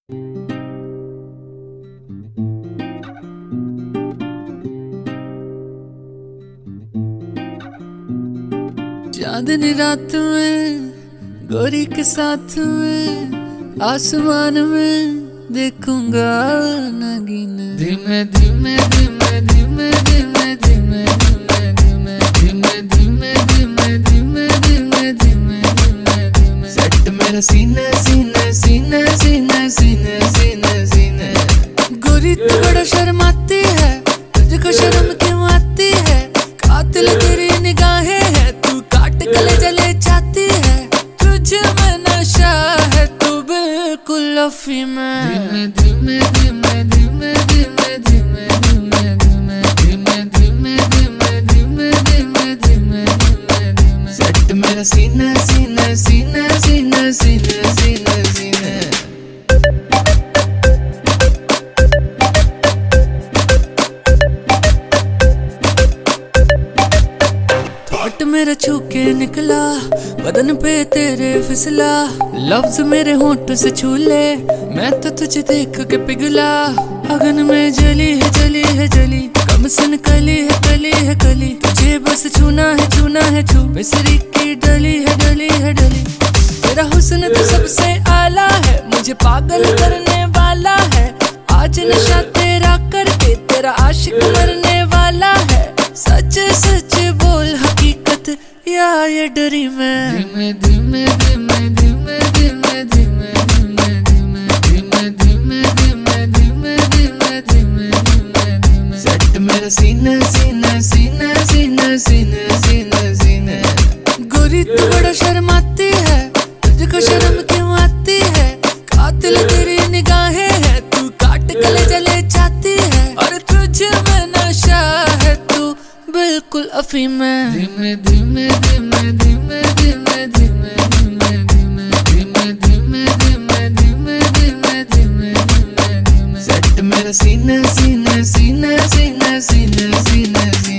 चांदनी रात में गोरी के साथ में आसमान में देखूंगा नगीन। धीमे धीमे धीमे धीमे धीमे धीमे धीमे धीमे धीमे धीमे धीमे धीमे धीमे धीमे धीमे सेट मेरा सीने सीने सीने सीने सीने सीने सीने। गोरी तू बड़ा शर्माती है, तुझको शर्म क्यों आती है? कातिल तेरी निगाहें है, तू काट गले जले जाती है। तुझे में नशा है, तू बिल्कुल अफीम है। धीमे धीमे धीमे धीमे धीमे धीमे धीमे धीमे धीमे धीमे धीमे धीमे धीमे धीमे धीमे सेट मेरा सीने सीने सीने सीने सीने सीने सीने। थॉट मेरा छू के निकला, बदन पे तेरे फिसला। लफ्ज मेरे होंठ से छू ले, मैं तो तुझे देख के पिघला। अगन में जली है जली है जली, कम सन कली है कली है कली। तुझे बस छूना है छूना है छू, मिसरी की डली है डली है डली। तेरा हुस्न तो सबसे आला है, मुझे पागल करने वाला है। आज नशा तेरा करके तेरा आशिक मरने वाला है। सच सच बोल हकीकत या ये डरी मैं। धीमे धीमे धीमे धीमे धीमे धीमे धीमे धीमे धीमे धीमे धीमे धीमे धीमे धीमे धीमे धीमे सेट मेरा सीने सीने सीने सीने सीने सीने सीने। गोरी तू बड़ा शर्माती है, तुझको शर्म क्यों आती है? कातिल तेरी निगाहें है, तू काट गले जले जाती है। और तुझे में नशा है, तू बिल्कुल अफीम है। धीमे धीमे धीमे धीमे धीमे धीमे धीमे धीमे धीमे धीमे धीमे धीमे धीमे धीमे धीमे धीमे सेट मेरा सीने सीने सीने सीने सीने सीने सीने।